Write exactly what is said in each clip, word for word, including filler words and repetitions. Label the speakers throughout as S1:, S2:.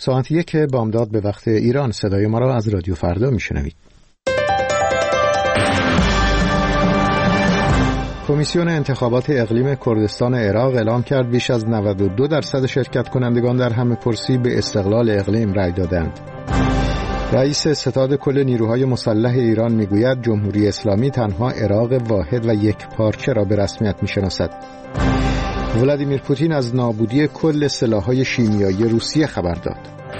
S1: ساعت یک بامداد به وقت ایران. صدای ما را از رادیو فردا میشنوید. کمیسیون انتخابات اقلیم کردستان عراق اعلام کرد بیش از نود و دو درصد شرکت کنندگان در همه‌پرسی به استقلال اقلیم رأی دادند. رئیس ستاد کل نیروهای مسلح ایران میگوید جمهوری اسلامی تنها عراق واحد و یک پارچه را به رسمیت میشناسد. ولادیمیر پوتین از نابودی کل سلاح‌های شیمیایی روسیه خبر داد.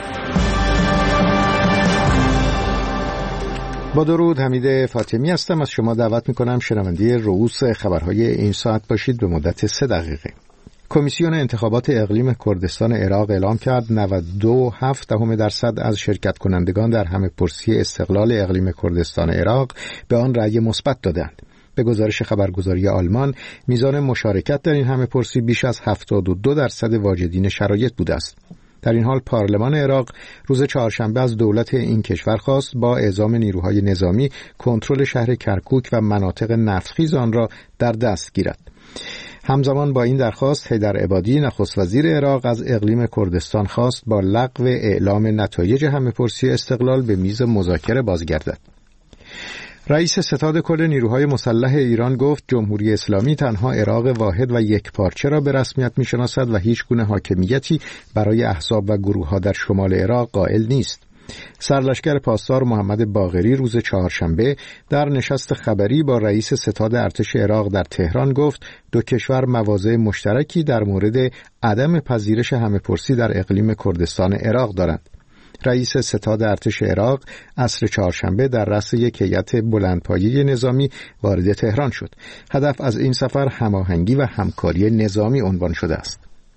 S1: با درود، حمید فاطمی هستم. از شما دعوت میکنم شنونده رؤوس خبرهای این ساعت باشید به مدت سه دقیقه. کمیسیون انتخابات اقلیم کردستان عراق اعلام کرد نود و دو و هفت دهم درصد از شرکت کنندگان در همه‌پرسی استقلال اقلیم کردستان عراق به آن رأی مثبت دادند. به گزارش خبرگزاری آلمان، میزان مشارکت در این همه‌پرسی بیش از هفتاد و دو درصد واجدین شرایط بوده است. در این حال پارلمان عراق روز چهارشنبه از دولت این کشور خواست با اعزام نیروهای نظامی کنترل شهر کرکوک و مناطق نفتخیز آن را در دست گیرد. همزمان با این درخواست، حیدر عبادی نخست وزیر عراق از اقلیم کردستان خواست با لغو اعلام نتایج همه‌پرسی استقلال به میز مذاکره بازگردد. رئیس ستاد کل نیروهای مسلح ایران گفت جمهوری اسلامی تنها عراق واحد و یک پارچه را به رسمیت می‌شناسد و هیچ گونه حاکمیتی برای احزاب و گروه‌ها در شمال عراق قائل نیست. سرلشکر پاسدار محمد باقری روز چهارشنبه در نشست خبری با رئیس ستاد ارتش عراق در تهران گفت دو کشور مواضع مشترکی در مورد عدم پذیرش همه‌پرسی در اقلیم کردستان عراق دارند. رئیس ستاد ارتش عراق عصر چهارشنبه در رأس یک هیئت بلندپایه نظامی وارد تهران شد. هدف از این سفر هماهنگی و همکاری نظامی عنوان شده است.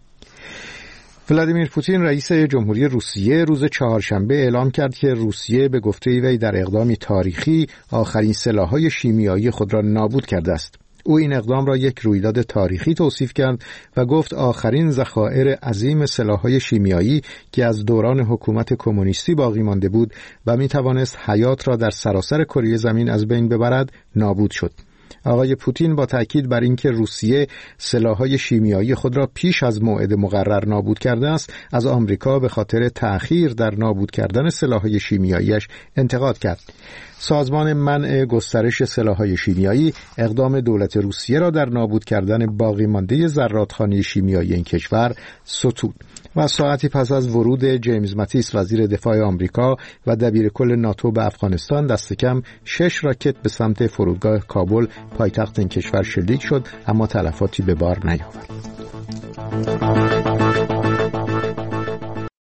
S1: ولادیمیر پوتین رئیس جمهوری روسیه روز چهارشنبه اعلام کرد که روسیه به گفته وی در اقدامی تاریخی آخرین سلاح‌های شیمیایی خود را نابود کرده است. او این اقدام را یک رویداد تاریخی توصیف کرد و گفت آخرین ذخایر عظیم سلاح‌های شیمیایی که از دوران حکومت کمونیستی باقی مانده بود و می توانست حیات را در سراسر کره زمین از بین ببرد نابود شد. آقای پوتین با تأکید بر اینکه روسیه سلاح‌های شیمیایی خود را پیش از موعد مقرر نابود کرده است، از آمریکا به خاطر تأخیر در نابود کردن سلاح‌های شیمیاییش انتقاد کرد. سازمان منع گسترش سلاح‌های شیمیایی اقدام دولت روسیه را در نابود کردن باقی مانده ذراتخانه شیمیایی این کشور ستود. و ساعتی پس از ورود جیمز ماتیس وزیر دفاع آمریکا و دبیرکل ناتو به افغانستان، دست کم شش راکت به سمت فرودگاه کابل پایتخت این کشور شلیک شد، اما تلفاتی به بار نیاورد.